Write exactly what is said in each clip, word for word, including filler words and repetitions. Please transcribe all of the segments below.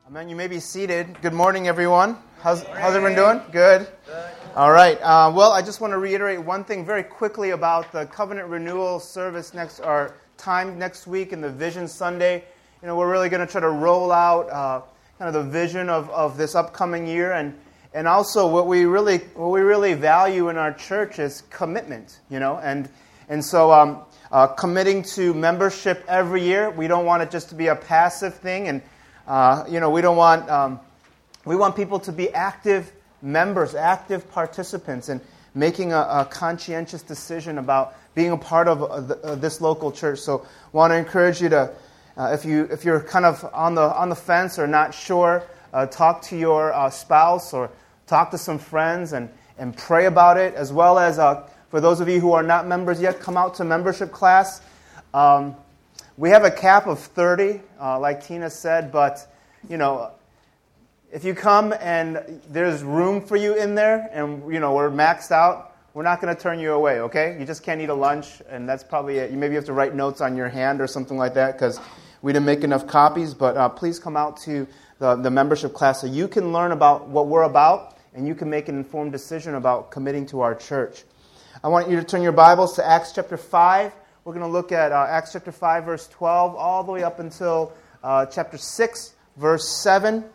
Amen. You may be seated. Good morning, everyone. How's, how's everyone doing? Good? All right. Uh, well, I just want to reiterate one thing very quickly about the covenant renewal service next, our time next week and the Vision Sunday. You know, we're really going to try to roll out uh, kind of the vision of, of this upcoming year, and and also what we really what we really value in our church is commitment. You know, and and so um, uh, committing to membership every year. We don't want it just to be a passive thing, and Uh, you know, we don't want, um, we want people to be active members, active participants in making a, a conscientious decision about being a part of uh, the, uh, this local church. So want to encourage you to, uh, if, you, if you're kind of on the, on the fence or not sure, uh, talk to your uh, spouse or talk to some friends and, and pray about it, as well as uh, for those of you who are not members yet, come out to membership class. Um, We have a cap of thirty, uh, like Tina said, but, you know, if you come and there's room for you in there and, you know, we're maxed out, we're not going to turn you away, okay? You just can't eat a lunch, and that's probably it. You maybe have to write notes on your hand or something like that because we didn't make enough copies, but uh, please come out to the, the membership class so you can learn about what we're about and you can make an informed decision about committing to our church. I want you to turn your Bibles to Acts chapter five. We're going to look at uh, Acts chapter five, verse twelve, all the way up until uh, chapter six, verse seven.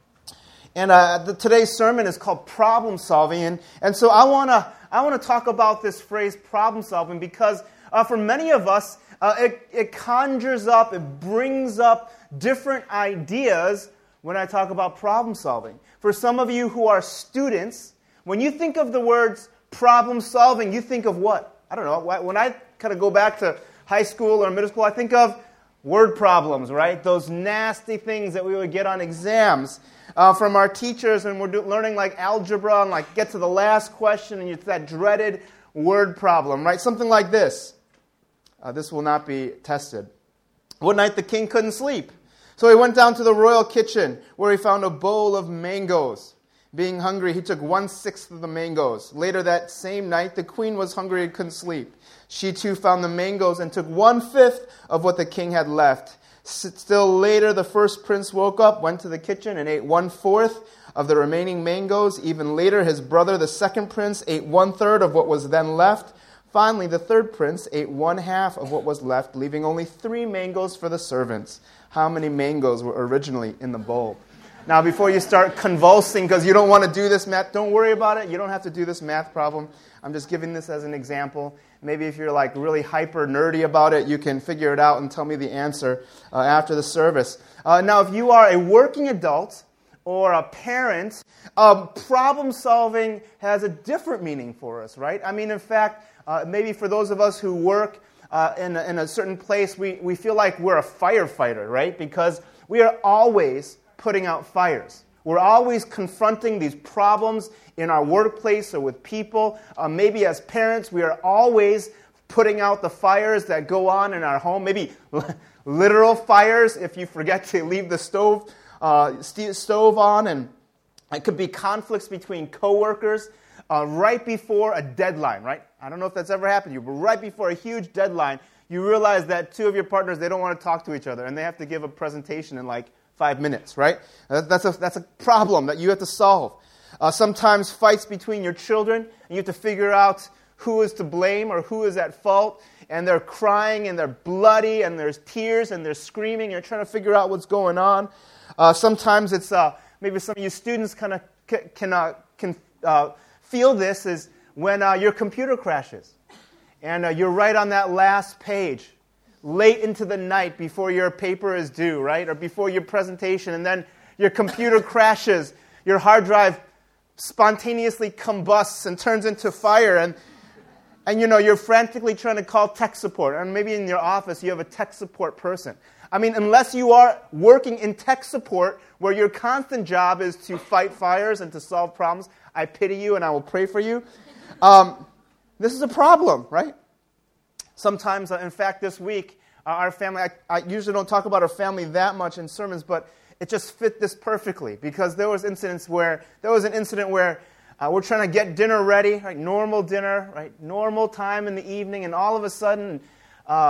And uh, the, today's sermon is called Problem Solving. And, and so I want to I want to talk about this phrase, problem solving, because uh, for many of us, uh, it, it conjures up, it brings up different ideas when I talk about problem solving. For some of you who are students, when you think of the words problem solving, you think of what? I don't know. When I kind of go back to high school or middle school, I think of word problems, right? Those nasty things that we would get on exams uh, from our teachers, and we're do- learning like algebra and like get to the last question, and it's that dreaded word problem, right? Something like this. Uh, this will not be tested. One night the king couldn't sleep, so he went down to the royal kitchen where he found a bowl of mangoes. Being hungry, he took one-sixth of the mangoes. Later that same night, the queen was hungry and couldn't sleep. She too found the mangoes and took one-fifth of what the king had left. Still later, the first prince woke up, went to the kitchen, and ate one-fourth of the remaining mangoes. Even later, his brother, the second prince, ate one-third of what was then left. Finally, the third prince ate one-half of what was left, leaving only three mangoes for the servants. How many mangoes were originally in the bowl? Now, before you start convulsing because you don't want to do this math, don't worry about it. You don't have to do this math problem. I'm just giving this as an example. Maybe if you're like really hyper nerdy about it, you can figure it out and tell me the answer uh, after the service. Uh, now, if you are a working adult or a parent, um, problem solving has a different meaning for us, right? I mean, in fact, uh, maybe for those of us who work uh, in, a, in a certain place, we, we feel like we're a firefighter, right? Because we are always putting out fires. We're always confronting these problems in our workplace or with people. Uh, maybe as parents, we are always putting out the fires that go on in our home. Maybe literal fires if you forget to leave the stove uh, st- stove on. And it could be conflicts between coworkers uh, right before a deadline, right? I don't know if that's ever happened to you, but right before a huge deadline, you realize that two of your partners, they don't want to talk to each other, and they have to give a presentation in like five minutes, right? That's a, that's a problem that you have to solve. Uh, sometimes fights between your children, and you have to figure out who is to blame or who is at fault, and they're crying, and they're bloody, and there's tears, and they're screaming, and you're trying to figure out what's going on. Uh, sometimes it's, uh, maybe some of you students kind of c- can, uh, can uh, feel this is when uh, your computer crashes, and uh, you're right on that last page, late into the night before your paper is due, right? Or before your presentation, and then your computer crashes, your hard drive spontaneously combusts and turns into fire, and and you know, you're frantically trying to call tech support, and maybe in your office you have a tech support person. I mean, unless you are working in tech support where your constant job is to fight fires and to solve problems, I pity you and I will pray for you. Um, this is a problem, right? Sometimes, uh, in fact, this week, uh, our family, I, I usually don't talk about our family that much in sermons, but it just fit this perfectly because there was incidents where, there was an incident where uh, we're trying to get dinner ready, right? Normal dinner, right? Normal time in the evening, and all of a sudden, uh,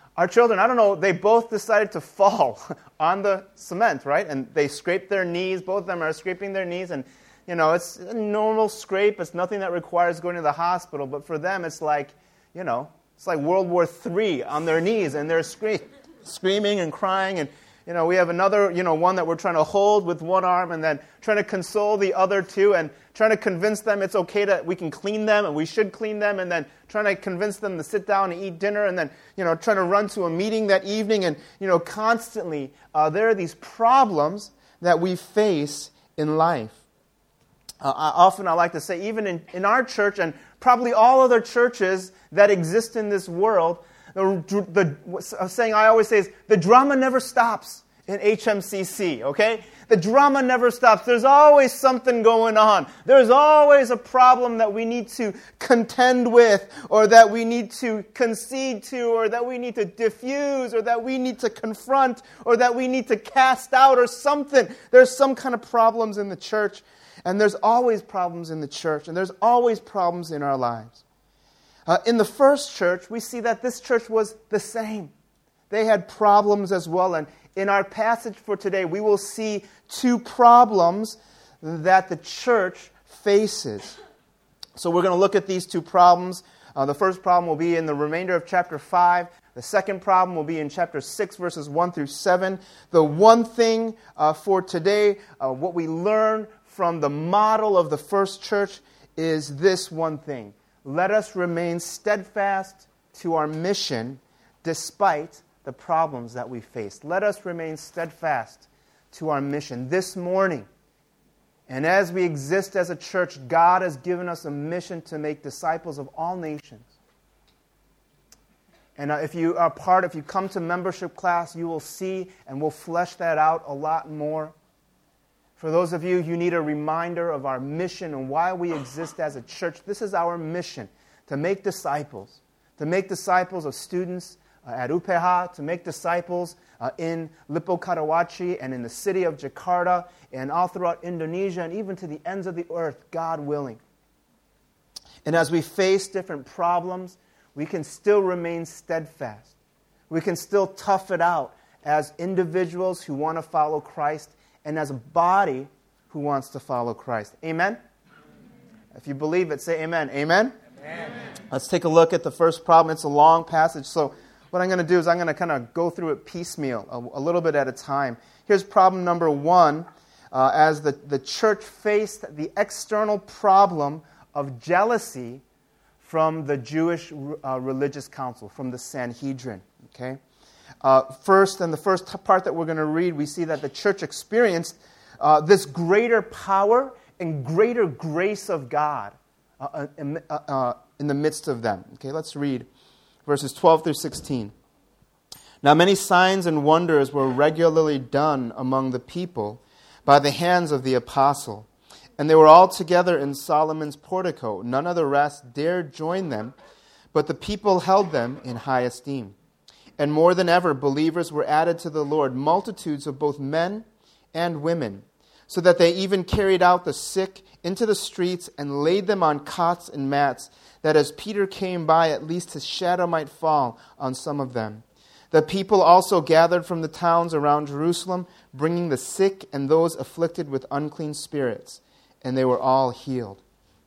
Our children, I don't know, they both decided to fall on the cement, right? And they scraped their knees. Both of them are scraping their knees. And, you know, it's a normal scrape. It's nothing that requires going to the hospital. But for them, it's like, you know, it's like World War Three on their knees. And they're scre- screaming and crying. And, you know, we have another, you know, one that we're trying to hold with one arm and then trying to console the other two and trying to convince them it's okay that we can clean them and we should clean them, and then trying to convince them to sit down and eat dinner, and then, you know, trying to run to a meeting that evening. And, you know, constantly uh, there are these problems that we face in life. Uh, I, often I like to say, even in, in our church and probably all other churches that exist in this world, the, the saying I always say is, the drama never stops in H M C C, okay? The drama never stops. There's always something going on. There's always a problem that we need to contend with, or that we need to concede to, or that we need to diffuse, or that we need to confront, or that we need to cast out, or something. There's some kind of problems in the church, and there's always problems in the church, and there's always problems in our lives. Uh, in the first church, we see that this church was the same. They had problems as well, and in our passage for today, we will see two problems that the church faces. So we're going to look at these two problems. Uh, the first problem will be in the remainder of chapter five. The second problem will be in chapter six, verses one through seven. The one thing uh, for today, uh, what we learn from the model of the first church is this one thing. Let us remain steadfast to our mission despite the problems that we face. Let us remain steadfast to our mission this morning. And as we exist as a church, God has given us a mission to make disciples of all nations. And uh, if you are part, if you come to membership class, you will see, and we'll flesh that out a lot more. For those of you who need a reminder of our mission and why we exist as a church, this is our mission, to make disciples, to make disciples of students uh, at U P E H A, to make disciples uh, in Lippo Karawaci and in the city of Jakarta and all throughout Indonesia and even to the ends of the earth, God willing. And as we face different problems, we can still remain steadfast. We can still tough it out as individuals who want to follow Christ and as a body who wants to follow Christ. Amen? If you believe it, say amen. Amen? Amen. Let's take a look at the first problem. It's a long passage, so what I'm going to do is I'm going to kind of go through it piecemeal, a, a little bit at a time. Here's problem number one. Uh, as the, the church faced the external problem of jealousy from the Jewish uh, religious council, from the Sanhedrin. Okay. Uh, first, in the first part that we're going to read, we see that the church experienced uh, this greater power and greater grace of God uh, in, uh, uh, in the midst of them. Okay, let's read verses twelve through sixteen. Now many signs and wonders were regularly done among the people by the hands of the apostle, and they were all together in Solomon's portico. None of the rest dared join them, but the people held them in high esteem. And more than ever, believers were added to the Lord, multitudes of both men and women, so that they even carried out the sick into the streets and laid them on cots and mats, that as Peter came by, at least his shadow might fall on some of them. The people also gathered from the towns around Jerusalem, bringing the sick and those afflicted with unclean spirits, and they were all healed.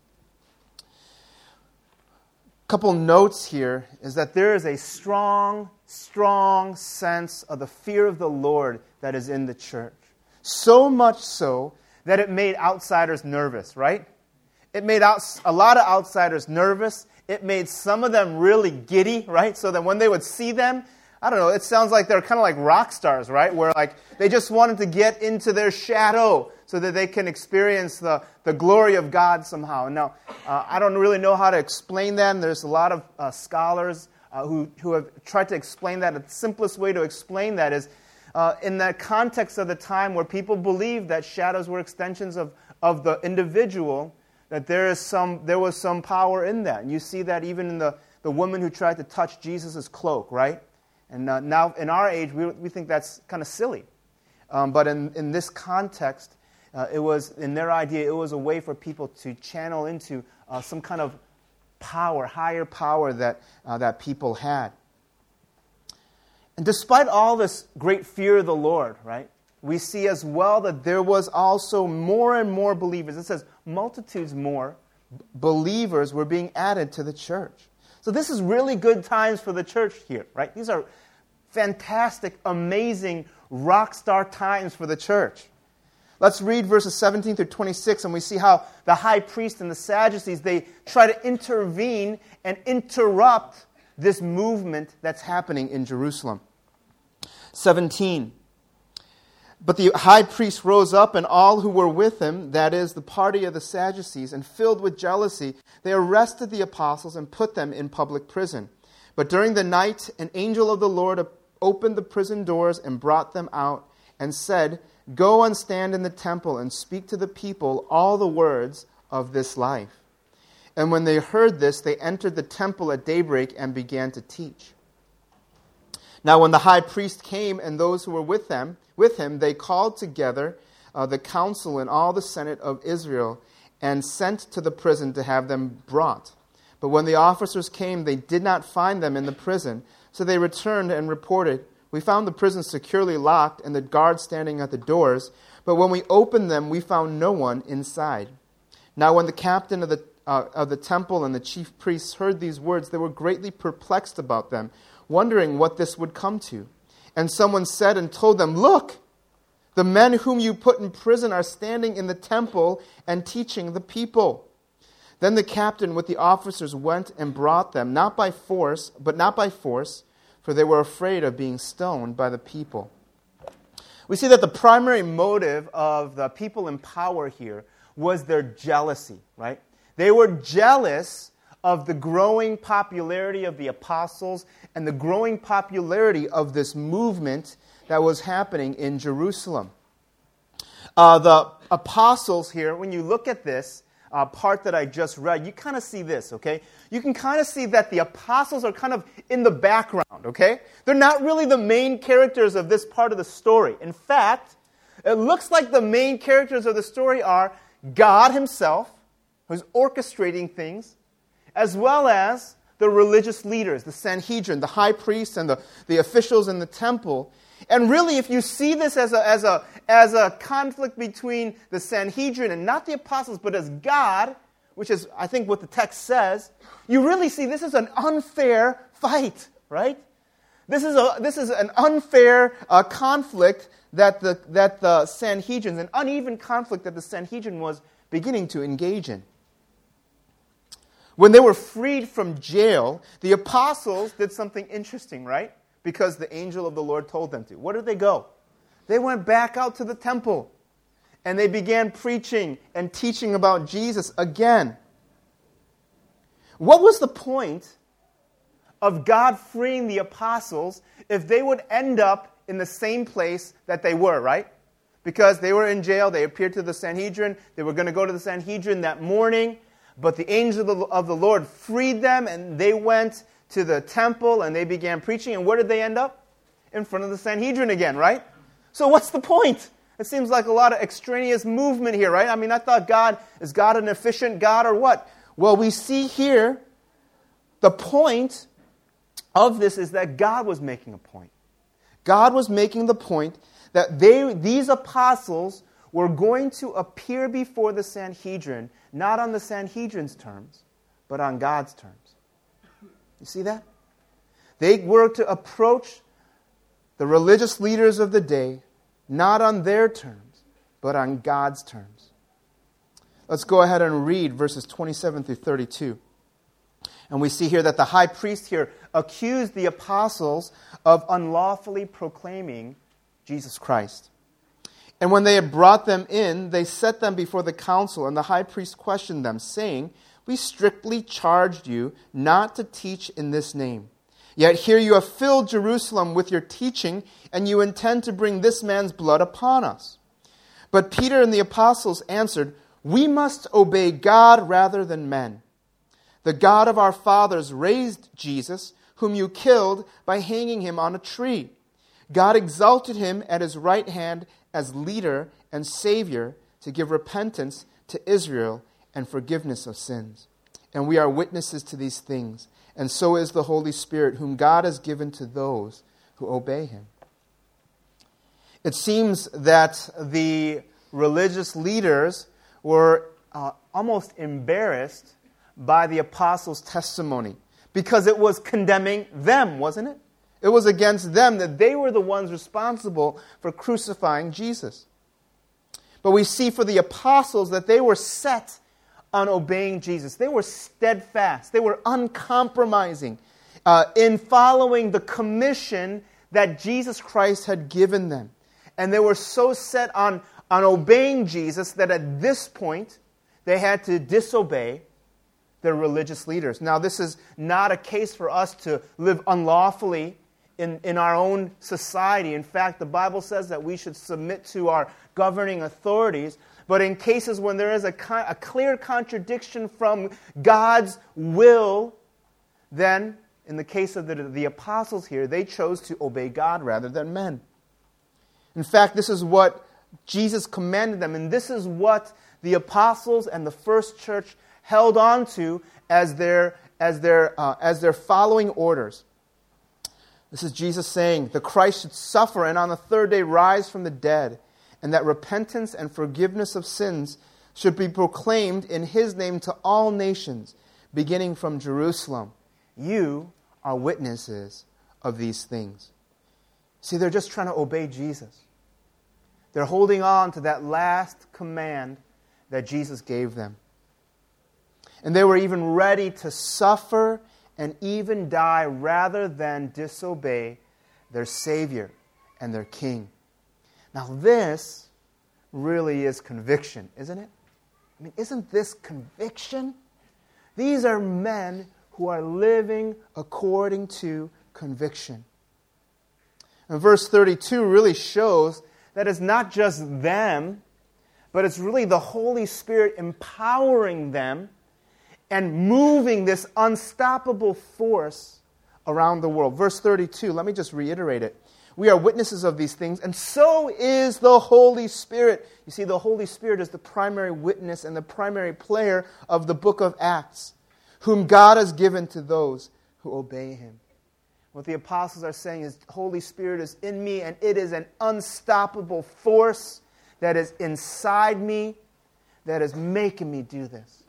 A couple notes here is that there is a strong, strong sense of the fear of the Lord that is in the church. So much so that it made outsiders nervous, right? It made out, a lot of outsiders nervous. It made some of them really giddy, right? So that when they would see them, I don't know, it sounds like they're kind of like rock stars, right? Where like they just wanted to get into their shadow so that they can experience the, the glory of God somehow. Now, uh, I don't really know how to explain that. And there's a lot of uh, scholars uh, who, who have tried to explain that. The simplest way to explain that is uh, in that context of the time where people believed that shadows were extensions of, of the individual, that there is some there was some power in that. And you see that even in the, the woman who tried to touch Jesus' cloak, right? And uh, now in our age, we, we think that's kind of silly. Um, but in, in this context, uh, it was, in their idea, it was a way for people to channel into uh, some kind of power, higher power that, uh, that people had. And despite all this great fear of the Lord, right, we see as well that there was also more and more believers. It says multitudes more believers were being added to the church. So this is really good times for the church here, right? These are fantastic, amazing, rock star times for the church. Let's read verses seventeen through twenty-six, and we see how the high priest and the Sadducees, they try to intervene and interrupt this movement that's happening in Jerusalem. seventeen. But the high priest rose up, and all who were with him, that is, the party of the Sadducees, and filled with jealousy, they arrested the apostles and put them in public prison. But during the night, an angel of the Lord opened the prison doors and brought them out, and said, "Go and stand in the temple and speak to the people all the words of this life." And when they heard this, they entered the temple at daybreak and began to teach. Now when the high priest came and those who were with them, with him, they called together uh, the council and all the senate of Israel and sent to the prison to have them brought. But when the officers came, they did not find them in the prison. So they returned and reported, "We found the prison securely locked and the guards standing at the doors. But when we opened them, we found no one inside." Now when the captain of the, uh, of the temple and the chief priests heard these words, they were greatly perplexed about them, wondering what this would come to. And someone said and told them, "Look, the men whom you put in prison are standing in the temple and teaching the people." Then the captain with the officers went and brought them, not by force, but not by force, for they were afraid of being stoned by the people. We see that the primary motive of the people in power here was their jealousy, right? They were jealous of the growing popularity of the apostles and the growing popularity of this movement that was happening in Jerusalem. Uh, the apostles here, when you look at this uh, part that I just read, you kind of see this, okay? You can kind of see that the apostles are kind of in the background, okay? They're not really the main characters of this part of the story. In fact, it looks like the main characters of the story are God himself, who's orchestrating things, as well as the religious leaders, the Sanhedrin, the high priests, and the, the officials in the temple. And really, if you see this as a, as, a, as a conflict between the Sanhedrin and not the apostles, but as God, which is, I think, what the text says, you really see this is an unfair fight, right? This is, a, this is an unfair uh, conflict that the, that the Sanhedrin, an uneven conflict that the Sanhedrin was beginning to engage in. When they were freed from jail, the apostles did something interesting, right? Because the angel of the Lord told them to. Where did they go? They went back out to the temple. And they began preaching and teaching about Jesus again. What was the point of God freeing the apostles if they would end up in the same place that they were, right? Because they were in jail, they appeared to the Sanhedrin, they were going to go to the Sanhedrin that morning. But the angel of the Lord freed them, and they went to the temple, and they began preaching. And where did they end up? In front of the Sanhedrin again, right? So what's the point? It seems like a lot of extraneous movement here, right? I mean, I thought God, is God an efficient God or what? Well, we see here, the point of this is that God was making a point. God was making the point that they, these apostles were going to appear before the Sanhedrin, not on the Sanhedrin's terms, but on God's terms. You see that? They were to approach the religious leaders of the day, not on their terms, but on God's terms. Let's go ahead and read verses twenty-seven through thirty-two. And we see here that the high priest here accused the apostles of unlawfully proclaiming Jesus Christ. And when they had brought them in, they set them before the council, and the high priest questioned them, saying, "We strictly charged you not to teach in this name. Yet here you have filled Jerusalem with your teaching, and you intend to bring this man's blood upon us." But Peter and the apostles answered, "We must obey God rather than men. The God of our fathers raised Jesus, whom you killed by hanging him on a tree. God exalted him at his right hand as leader and Savior to give repentance to Israel and forgiveness of sins. And we are witnesses to these things, and so is the Holy Spirit, whom God has given to those who obey him. It seems that the religious leaders were uh, almost embarrassed by the apostles' testimony because it was condemning them, wasn't it? It was against them that they were the ones responsible for crucifying Jesus. But we see for the apostles that they were set on obeying Jesus. They were steadfast. They were uncompromising uh, in following the commission that Jesus Christ had given them. And they were so set on, on obeying Jesus that at this point they had to disobey their religious leaders. Now, this is not a case for us to live unlawfully in, in our own society. In fact, the Bible says that we should submit to our governing authorities. But in cases when there is a, con- a clear contradiction from God's will, then in the case of the, the apostles here, they chose to obey God rather than men. In fact, this is what Jesus commanded them, and this is what the apostles and the first church held on to as their, as their, uh, as their following orders. This is Jesus saying, the Christ should suffer and on the third day rise from the dead, and that repentance and forgiveness of sins should be proclaimed in His name to all nations, beginning from Jerusalem. You are witnesses of these things. See, they're just trying to obey Jesus. They're holding on to that last command that Jesus gave them. And they were even ready to suffer and even die rather than disobey their Savior and their King. Now this really is conviction, isn't it? I mean, isn't this conviction? These are men who are living according to conviction. And verse thirty-two really shows that it's not just them, but it's really the Holy Spirit empowering them and moving this unstoppable force around the world. Verse thirty-two, let me just reiterate it. We are witnesses of these things, and so is the Holy Spirit. You see, the Holy Spirit is the primary witness and the primary player of the book of Acts, whom God has given to those who obey Him. What the apostles are saying is, Holy Spirit is in me, and it is an unstoppable force that is inside me that is making me do this.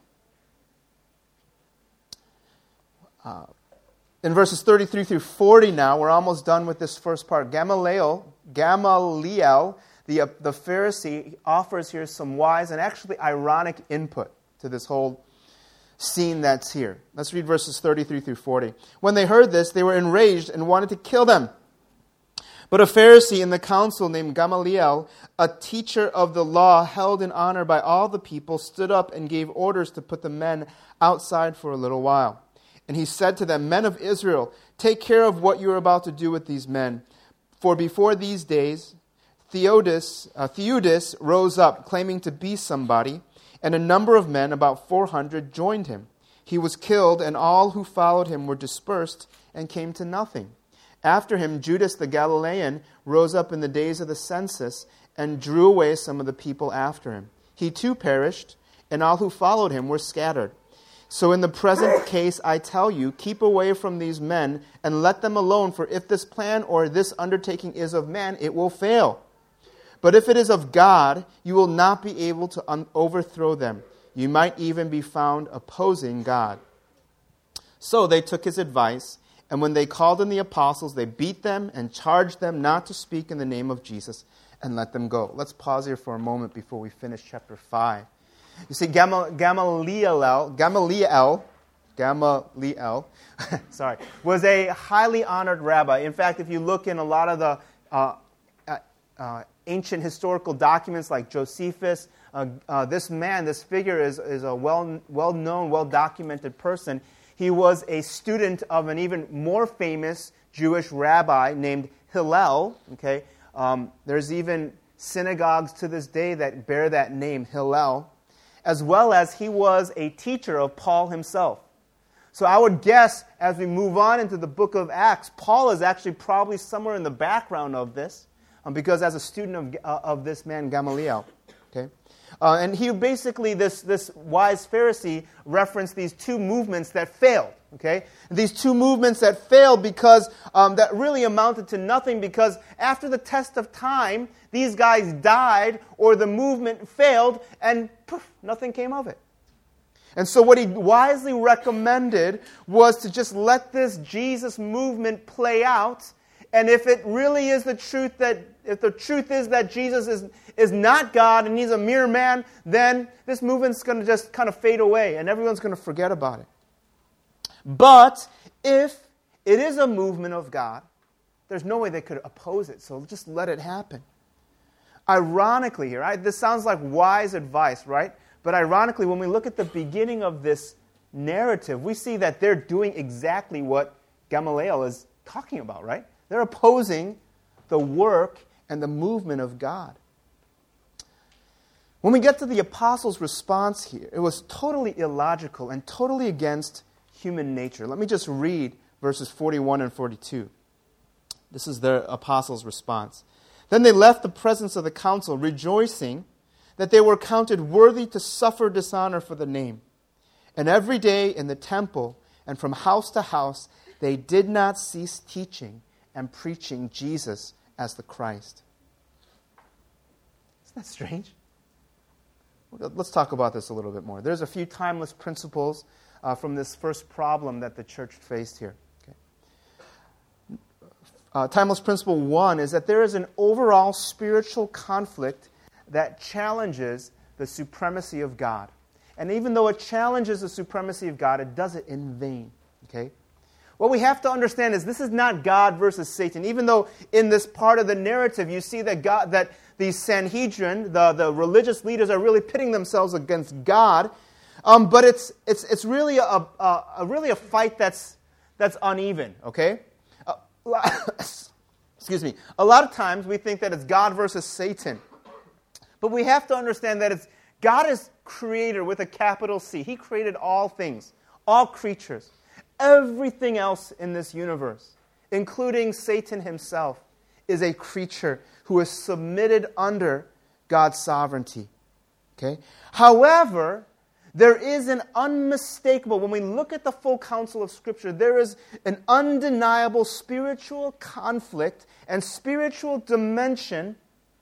Uh, in verses thirty-three through forty now, we're almost done with this first part. Gamaliel, Gamaliel the, uh, the Pharisee, offers here some wise and actually ironic input to this whole scene that's here. Let's read verses thirty-three through forty. When they heard this, they were enraged and wanted to kill them. But a Pharisee in the council named Gamaliel, a teacher of the law held in honor by all the people, stood up and gave orders to put the men outside for a little while. And he said to them, Men of Israel, take care of what you are about to do with these men. For before these days, Theodas, uh, Theudas rose up, claiming to be somebody, and a number of men, about four hundred, joined him. He was killed, and all who followed him were dispersed and came to nothing. After him, Judas the Galilean rose up in the days of the census and drew away some of the people after him. He too perished, and all who followed him were scattered. So in the present case, I tell you, keep away from these men and let them alone, for if this plan or this undertaking is of man, it will fail. But if it is of God, you will not be able to un- overthrow them. You might even be found opposing God. So they took his advice, and when they called in the apostles, they beat them and charged them not to speak in the name of Jesus and let them go. Let's pause here for a moment before we finish chapter five. You see, Gamal- Gamaliel, Gamaliel, Gamaliel, sorry, was a highly honored rabbi. In fact, if you look in a lot of the uh, uh, uh, ancient historical documents like Josephus, uh, uh, this man, this figure is, is a well, well-known, well-documented person. He was a student of an even more famous Jewish rabbi named Hillel. Okay, um, there's even synagogues to this day that bear that name, Hillel, as well as he was a teacher of Paul himself. So I would guess as we move on into the book of Acts, Paul is actually probably somewhere in the background of this, um, because as a student of, uh, of this man Gamaliel. Okay, uh, and he basically, this, this wise Pharisee referenced these two movements that failed. Okay, these two movements that failed because um, that really amounted to nothing, because after the test of time, these guys died or the movement failed and poof, nothing came of it. And so what he wisely recommended was to just let this Jesus movement play out. And if it really is the truth that, if the truth is that Jesus is, is not God and he's a mere man, then this movement's going to just kind of fade away and everyone's going to forget about it. But if it is a movement of God, there's no way they could oppose it. So just let it happen. Ironically here, right, this sounds like wise advice, right? But ironically, when we look at the beginning of this narrative, we see that they're doing exactly what Gamaliel is talking about, right? They're opposing the work and the movement of God. When we get to the apostles' response here, it was totally illogical and totally against human nature. Let me just read verses forty-one and forty-two. This is their apostles' response. Then they left the presence of the council, rejoicing that they were counted worthy to suffer dishonor for the name. And every day in the temple and from house to house, they did not cease teaching and preaching Jesus as the Christ. Isn't that strange? Let's talk about this a little bit more. There's a few timeless principles uh, from this first problem that the church faced here. Okay. Uh, timeless principle one is that there is an overall spiritual conflict that challenges the supremacy of God. And even though it challenges the supremacy of God, it does it in vain. Okay? What we have to understand is this is not God versus Satan. Even though in this part of the narrative you see that God, that the Sanhedrin, the, the religious leaders, are really pitting themselves against God. Um, but it's it's it's really a, a, a really a fight that's that's uneven. Okay? Uh, excuse me. A lot of times we think that it's God versus Satan. But we have to understand that it's God is creator with a capital C. He created all things, all creatures, everything else in this universe, including Satan himself, is a creature who is submitted under God's sovereignty. Okay? However, there is an unmistakable, when we look at the full counsel of Scripture, there is an undeniable spiritual conflict and spiritual dimension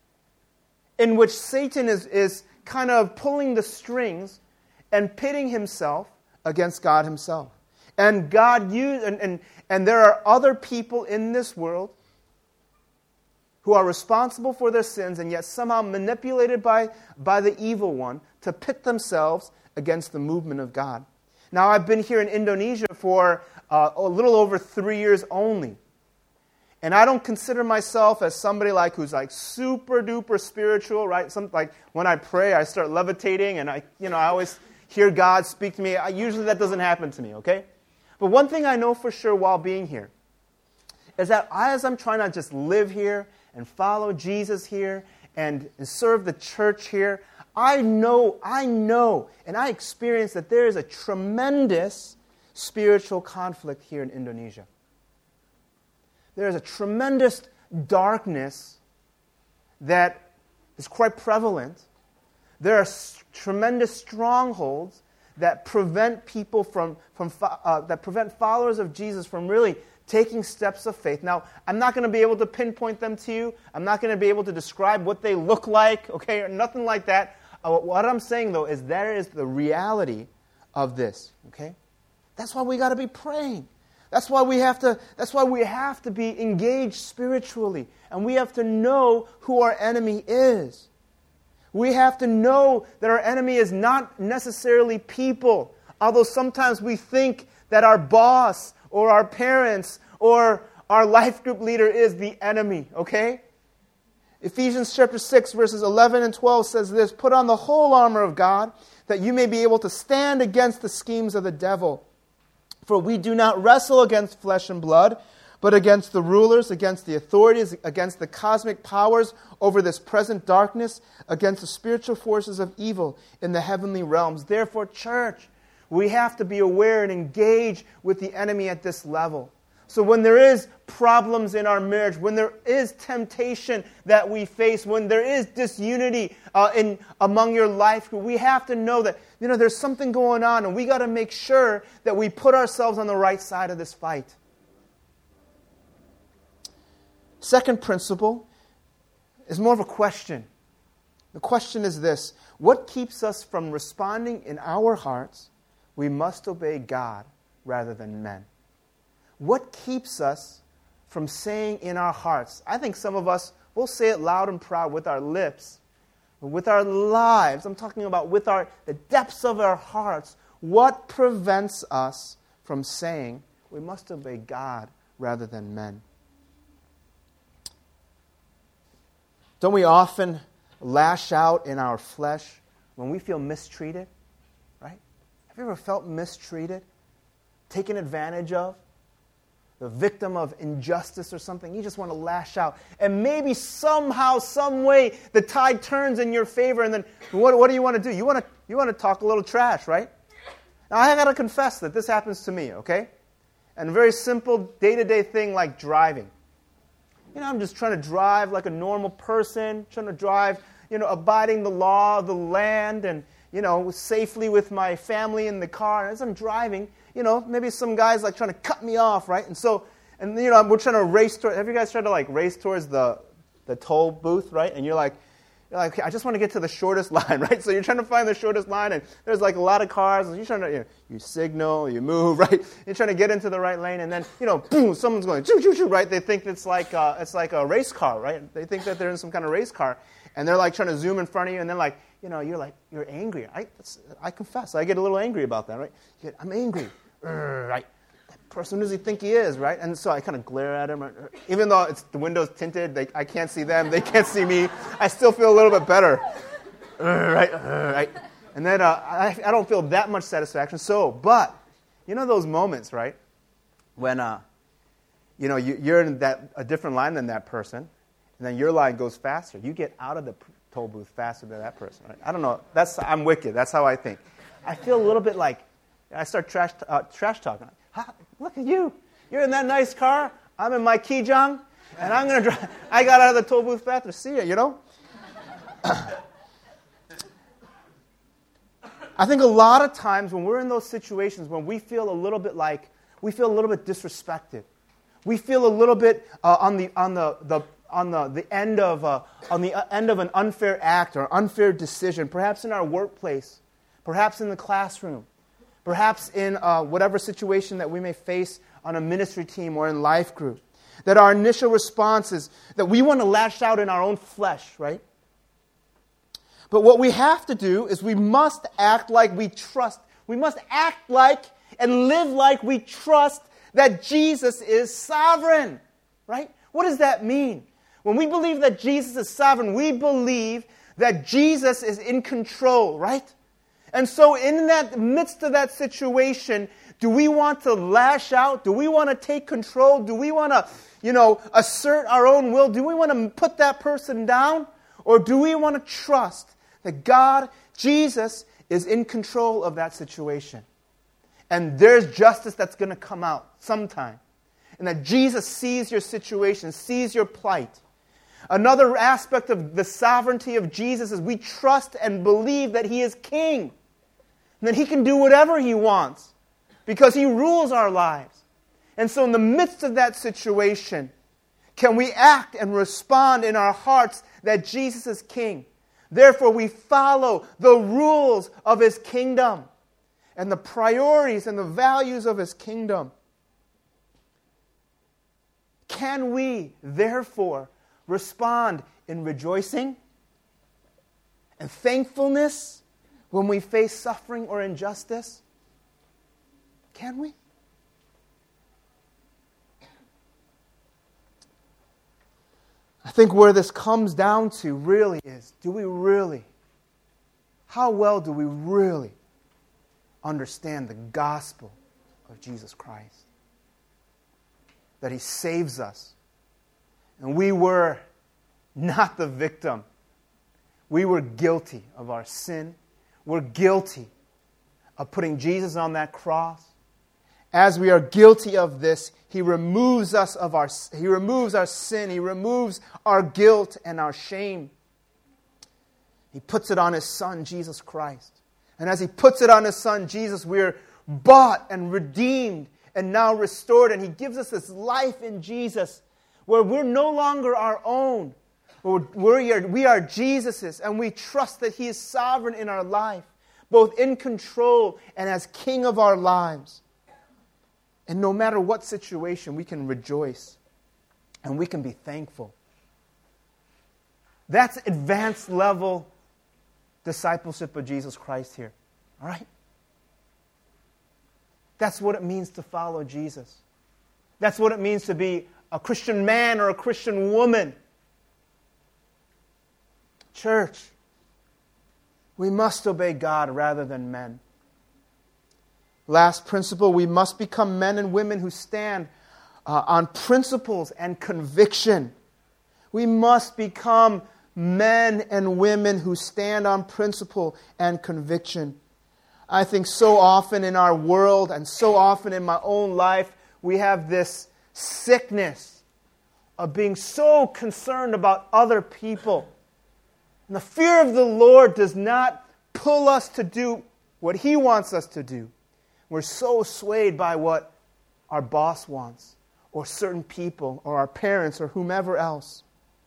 in which Satan is, is kind of pulling the strings and pitting himself against God himself. And God used, and, and, and there are other people in this world who are responsible for their sins and yet somehow manipulated by, by the evil one to pit themselves against the movement of God. Now, I've been here in Indonesia for uh, a little over three years only. And I don't consider myself as somebody like who's like super duper spiritual, right? Some, like when I pray, I start levitating, and I, you know, I always hear God speak to me. I, usually that doesn't happen to me, okay? But one thing I know for sure while being here is that as I'm trying to just live here and follow Jesus here and, and serve the church here, I know, I know, and I experience that there is a tremendous spiritual conflict here in Indonesia. There is a tremendous darkness that is quite prevalent. There are s- tremendous strongholds that prevent people from, from uh, that prevent followers of Jesus from really taking steps of faith. Now, I'm not going to be able to pinpoint them to you. I'm not going to be able to describe what they look like, okay, or nothing like that. Uh, what I'm saying, though, is that is the reality of this, okay? That's why we got to be praying. That's why we have to, that's why we have to be engaged spiritually. And we have to know who our enemy is. We have to know that our enemy is not necessarily people. Although sometimes we think that our boss or our parents or our life group leader is the enemy, okay? Ephesians chapter six, verses eleven and twelve says this, "Put on the whole armor of God, that you may be able to stand against the schemes of the devil. For we do not wrestle against flesh and blood, but against the rulers, against the authorities, against the cosmic powers over this present darkness, against the spiritual forces of evil in the heavenly realms." Therefore, church, we have to be aware and engage with the enemy at this level. So when there is problems in our marriage, when there is temptation that we face, when there is disunity uh, in among your life group, we have to know that, you know, there's something going on, and we got to make sure that we put ourselves on the right side of this fight. Second principle is more of a question. The question is this: what keeps us from responding in our hearts? We must obey God rather than men. What keeps us from saying in our hearts? I think some of us will say it loud and proud with our lips, but with our lives, I'm talking about with our the depths of our hearts. What prevents us from saying we must obey God rather than men? Don't we often lash out in our flesh when we feel mistreated? Right? Have you ever felt mistreated? Taken advantage of? The victim of injustice or something? You just want to lash out. And maybe somehow, some way, the tide turns in your favor, and then what, what do you want to do? You want to, you want to talk a little trash, right? Now, I got to confess that this happens to me, okay? And a very simple day-to-day thing like driving. You know, I'm just trying to drive like a normal person, trying to drive, you know, abiding the law of the land and, you know, safely with my family in the car. And as I'm driving, you know, maybe some guy's like trying to cut me off, right? And so, and you know, we're trying to race toward, have you guys tried to like race towards the, the toll booth, right? And you're like, you're like, okay, I just want to get to the shortest line, right? So you're trying to find the shortest line, and there's like a lot of cars, and you're trying to, you know, you signal, you move, right? You're trying to get into the right lane, and then, you know, boom, someone's going, choo, choo, choo, right? They think it's like, uh, it's like a race car, right? They think that they're in some kind of race car, and they're like trying to zoom in front of you, and then like, you know, you're like, you're angry. I, I confess, I get a little angry about that, right? You get, I'm angry, Urgh, right? That person, who does he think he is, right? And so I kind of glare at him. Even though it's the window's tinted, they, I can't see them, they can't see me, I still feel a little bit better, Urgh, right? Urgh, right? And then uh, I, I don't feel that much satisfaction. So, but, you know those moments, right? When, uh, you know, you, you're in that a different line than that person, and then your line goes faster. You get out of the toll booth faster than that person, right? I don't know. That's I'm wicked. That's how I think. I feel a little bit like I start trash uh, trash talking. Ha, look at you. You're in that nice car. I'm in my Kijang, and I'm gonna drive. I got out of the toll booth faster. See ya, you know. I think a lot of times when we're in those situations when we feel a little bit like we feel a little bit disrespected, we feel a little bit uh, on the on the the on the, the end of uh, on the end of an unfair act or unfair decision, perhaps in our workplace, perhaps in the classroom, perhaps in uh, whatever situation that we may face on a ministry team or in life group, that our initial response is that we want to lash out in our own flesh, right? But what we have to do is we must act like we trust. We must act like and live like we trust that Jesus is sovereign, right? What does that mean? When we believe that Jesus is sovereign, we believe that Jesus is in control, right? And so in that midst of that situation, do we want to lash out? Do we want to take control? Do we want to, you know, assert our own will? Do we want to put that person down? Or do we want to trust that God, Jesus, is in control of that situation? And there's justice that's going to come out sometime. And that Jesus sees your situation, sees your plight. Another aspect of the sovereignty of Jesus is we trust and believe that He is King. And that He can do whatever He wants because He rules our lives. And so in the midst of that situation, can we act and respond in our hearts that Jesus is King? Therefore, we follow the rules of His kingdom and the priorities and the values of His kingdom. Can we, therefore, respond in rejoicing and thankfulness when we face suffering or injustice? Can we? I think where this comes down to really is, do we really, how well do we really understand the gospel of Jesus Christ? That He saves us. And we were not the victim. We were guilty of our sin. We're guilty of putting Jesus on that cross. as we are guilty of this, He removes us of our, He removes our sin. He removes our guilt and our shame. He puts it on His Son, Jesus Christ. And as He puts it on His Son, Jesus, we are bought and redeemed and now restored. And He gives us this life in Jesus where we're no longer our own. We're, we are Jesus's, and we trust that He is sovereign in our life, both in control and as King of our lives. And no matter what situation, we can rejoice and we can be thankful. That's advanced level discipleship of Jesus Christ here. All right? That's what it means to follow Jesus. That's what it means to be a Christian man or a Christian woman. Church, we must obey God rather than men. Last principle, we must become men and women who stand uh, on principles and conviction. We must become men and women who stand on principle and conviction. I think so often in our world and so often in my own life, we have this sickness of being so concerned about other people. And the fear of the Lord does not pull us to do what He wants us to do. We're so swayed by what our boss wants, or certain people, or our parents, or whomever else.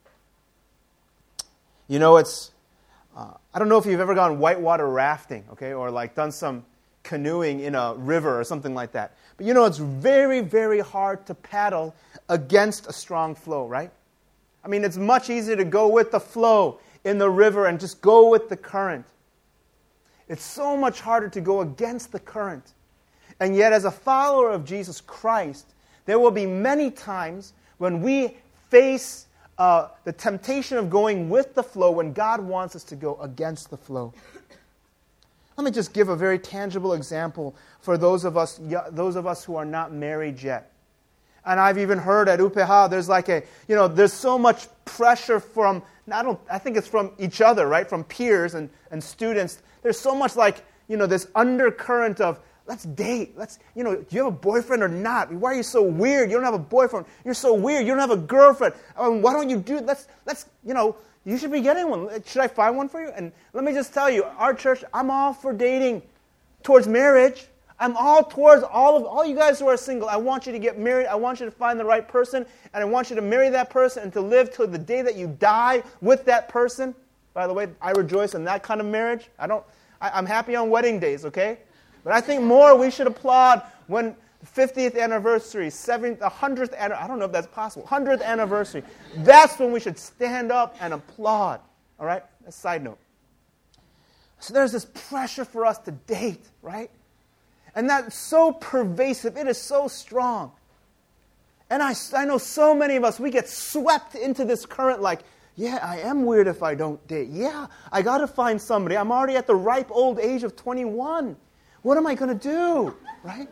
You know, it's, uh, I don't know if you've ever gone whitewater rafting, okay, or like done some canoeing in a river or something like that. But you know, it's very, very hard to paddle against a strong flow, right? I mean, it's much easier to go with the flow in the river and just go with the current. It's so much harder to go against the current. And yet, as a follower of Jesus Christ, there will be many times when we face uh, the temptation of going with the flow when God wants us to go against the flow. Let me just give a very tangible example for those of us, those of us who are not married yet. And I've even heard at U P E H A, there's like a, you know, there's so much pressure from, I don't, I think it's from each other, right? From peers and, and students. There's so much like, you know, this undercurrent of, let's date. Let's, you know, do you have a boyfriend or not? Why are you so weird? You don't have a boyfriend. You're so weird. You don't have a girlfriend. Um, why don't you do, let's, let's, you know, you should be getting one. Should I find one for you? And let me just tell you, our church, I'm all for dating towards marriage. I'm all towards all of all you guys who are single. I want you to get married. I want you to find the right person. And I want you to marry that person and to live till the day that you die with that person. By the way, I rejoice in that kind of marriage. I don't, I, I'm happy on wedding days, okay? But I think more we should applaud when the fiftieth anniversary, seventieth, the hundredth, I don't know if that's possible, hundredth anniversary. That's when we should stand up and applaud. All right? A side note. So there's this pressure for us to date, right? And that's so pervasive. It is so strong. And I, I know so many of us, we get swept into this current like, yeah, I am weird if I don't date. Yeah, I got to find somebody. I'm already at the ripe old age of twenty-one. What am I going to do? Right?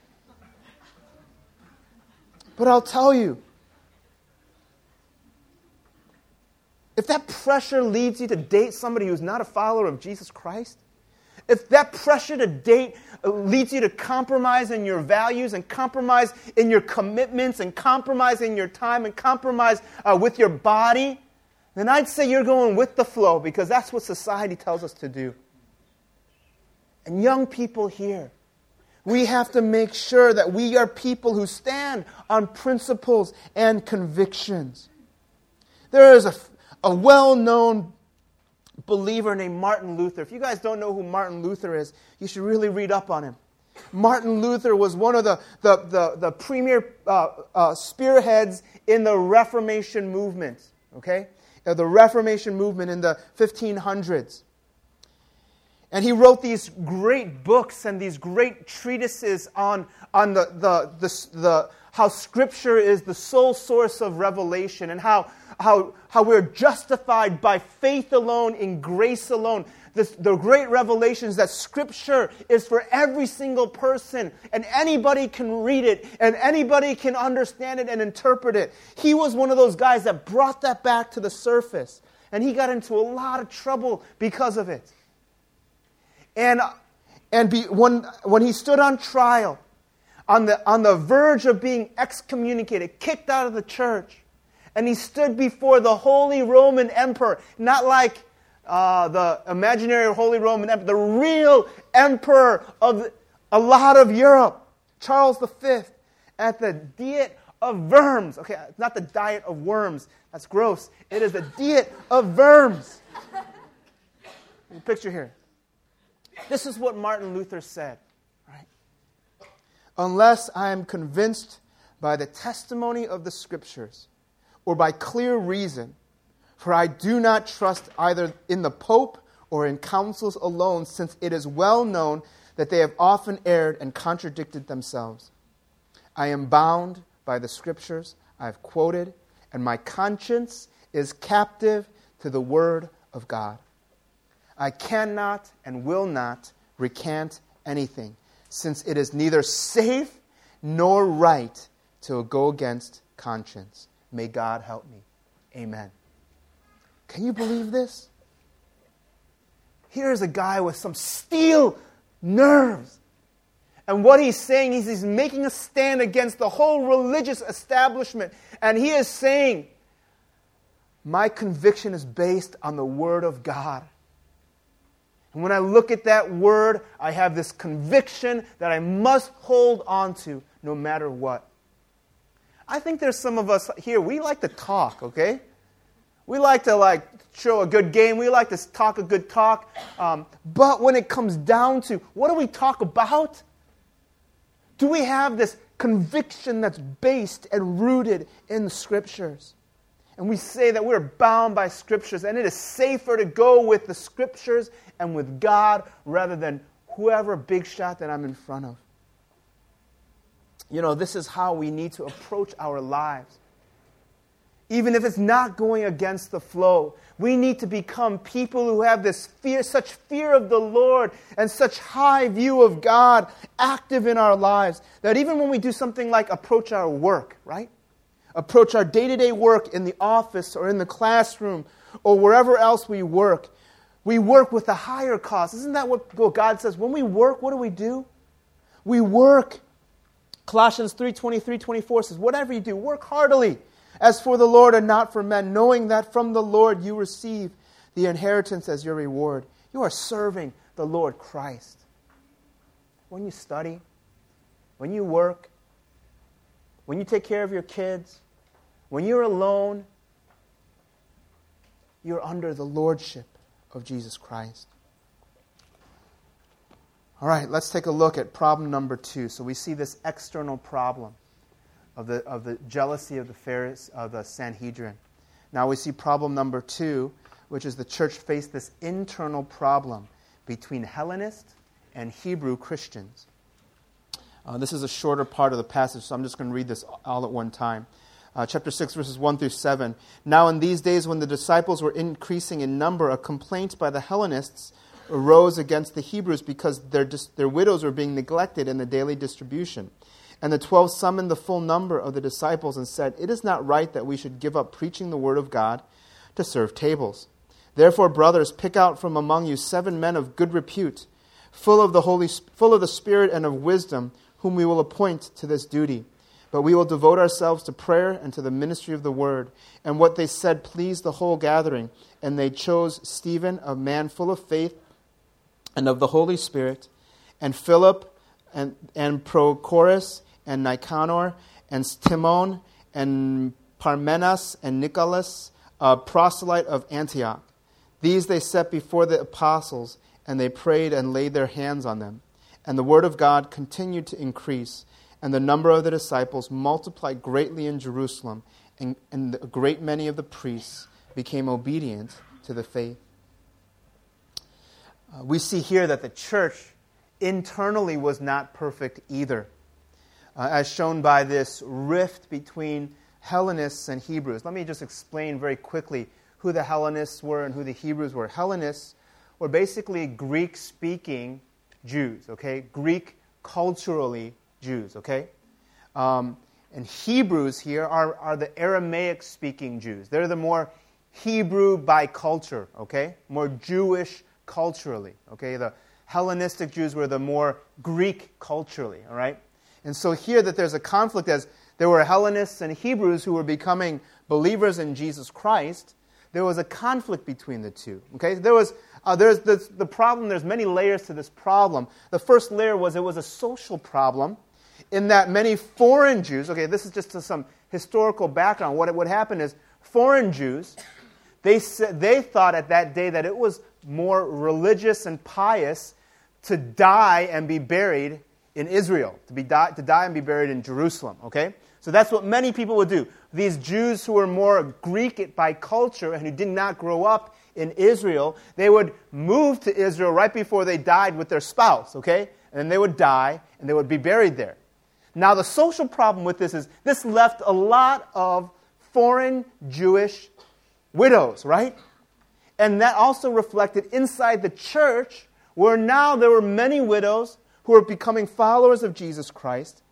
But I'll tell you, if that pressure leads you to date somebody who's not a follower of Jesus Christ, if that pressure to date leads you to compromise in your values and compromise in your commitments and compromise in your time and compromise uh, with your body, then I'd say you're going with the flow because that's what society tells us to do. And young people here, we have to make sure that we are people who stand on principles and convictions. There is a, a well-known believer named Martin Luther. If you guys don't know who Martin Luther is, you should really read up on him. Martin Luther was one of the, the, the, the premier uh, uh, spearheads in the Reformation movement, okay? Uh, the Reformation movement in the fifteen hundreds. And he wrote these great books and these great treatises on, on the, the, the, the how Scripture is the sole source of revelation and how, how, how we're justified by faith alone, in grace alone. This, the great revelations that Scripture is for every single person and anybody can read it and anybody can understand it and interpret it. He was one of those guys that brought that back to the surface. And he got into a lot of trouble because of it. And, and be, when, when he stood on trial, on the, on the verge of being excommunicated, kicked out of the church. And he stood before the Holy Roman Emperor, not like uh, the imaginary Holy Roman Emperor, the real emperor of a lot of Europe, Charles the Fifth, at the Diet of Worms. Okay, not the diet of worms. That's gross. It is the Diet of Worms. Picture here. This is what Martin Luther said. Right? Unless I am convinced by the testimony of the Scriptures or by clear reason, for I do not trust either in the Pope or in councils alone, since it is well known that they have often erred and contradicted themselves. I am bound by the Scriptures I have quoted, and my conscience is captive to the Word of God. I cannot and will not recant anything, since it is neither safe nor right to go against conscience. May God help me. Amen. Can you believe this? Here's a guy with some steel nerves. And what he's saying is he's making a stand against the whole religious establishment. And he is saying, my conviction is based on the Word of God. And when I look at that Word, I have this conviction that I must hold on to no matter what. I think there's some of us here, we like to talk, okay? We like to like show a good game. We like to talk a good talk. Um, but when it comes down to, what do we talk about? Do we have this conviction that's based and rooted in the Scriptures? And we say that we're bound by Scriptures, and it is safer to go with the Scriptures and with God rather than whoever big shot that I'm in front of. You know, this is how we need to approach our lives. Even if it's not going against the flow, we need to become people who have this fear, such fear of the Lord and such high view of God active in our lives that even when we do something like approach our work, right? Approach our day-to-day work in the office or in the classroom or wherever else we work, we work with a higher cause. Isn't that what God says? When we work, what do we do? We work. Colossians three twenty-three, twenty-four says, whatever you do, work heartily, as for the Lord and not for men, knowing that from the Lord you receive the inheritance as your reward. You are serving the Lord Christ. When you study, when you work, when you take care of your kids, when you're alone, you're under the lordship of Jesus Christ. All right, let's take a look at problem number two. So we see this external problem of the of the jealousy of the Pharisees, of the Sanhedrin. Now we see problem number two, which is the church faced this internal problem between Hellenist and Hebrew Christians. Uh, this is a shorter part of the passage, so I'm just going to read this all at one time. Uh, chapter six, verses one through seven. Now in these days when the disciples were increasing in number, a complaint by the Hellenists arose against the Hebrews because their dis- their widows were being neglected in the daily distribution. And the twelve summoned the full number of the disciples and said, it is not right that we should give up preaching the word of God to serve tables. Therefore, brothers, pick out from among you seven men of good repute, full of the Holy, full of the Spirit and of wisdom, whom we will appoint to this duty. But we will devote ourselves to prayer and to the ministry of the word. And what they said pleased the whole gathering. And they chose Stephen, a man full of faith and of the Holy Spirit, and Philip, and, and Prochorus, and Nicanor, and Timon, and Parmenas, and Nicholas, a proselyte of Antioch. These they set before the apostles, and they prayed and laid their hands on them. And the word of God continued to increase, and the number of the disciples multiplied greatly in Jerusalem, and, and a great many of the priests became obedient to the faith. Uh, we see here that the church internally was not perfect either, uh, as shown by this rift between Hellenists and Hebrews. Let me just explain very quickly who the Hellenists were and who the Hebrews were. Hellenists were basically Greek-speaking Jews, okay? Greek culturally Jews, okay? Um, and Hebrews here are, are the Aramaic-speaking Jews. They're the more Hebrew by culture, okay? More Jewish culturally, okay? The Hellenistic Jews were the more Greek culturally, all right? And so here that there's a conflict, as there were Hellenists and Hebrews who were becoming believers in Jesus Christ, there was a conflict between the two. Okay, there was uh, there's the, the problem. There's many layers to this problem. The first layer was it was a social problem, in that many foreign Jews. Okay, this is just some historical background. What would happen is foreign Jews, they said, they thought at that day that it was more religious and pious to die and be buried in Israel, to be die, to die and be buried in Jerusalem. Okay, so that's what many people would do. These Jews who were more Greek by culture and who did not grow up in Israel, they would move to Israel right before they died with their spouse. Okay, and then they would die and they would be buried there. Now, the social problem with this is this left a lot of foreign Jewish widows, right? And that also reflected inside the church, where now there were many widows who were becoming followers of Jesus Christ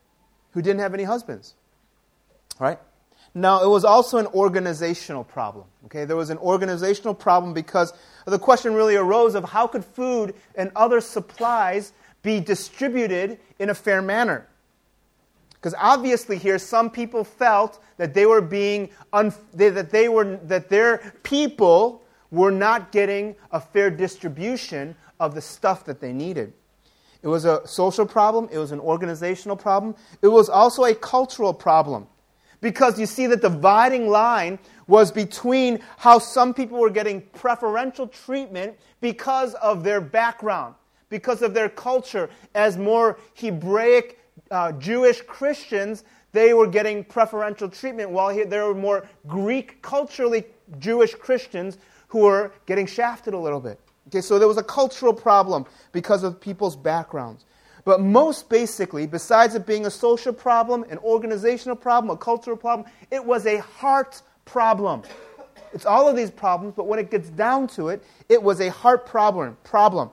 who didn't have any husbands, right? Now, it was also an organizational problem, okay? There was an organizational problem because the question really arose of how could food and other supplies be distributed in a fair manner? Because obviously here, some people felt that they were being un- they, that they were that their people were not getting a fair distribution of the stuff that they needed. It was a social problem. It was an organizational problem. It was also a cultural problem, because you see the dividing line was between how some people were getting preferential treatment because of their background, because of their culture, as more Hebraic Uh, Jewish Christians, they were getting preferential treatment, while here, there were more Greek, culturally Jewish Christians who were getting shafted a little bit. Okay, so there was a cultural problem because of people's backgrounds. But most basically, besides it being a social problem, an organizational problem, a cultural problem, it was a heart problem. It's all of these problems, but when it gets down to it, it was a heart problem. problem.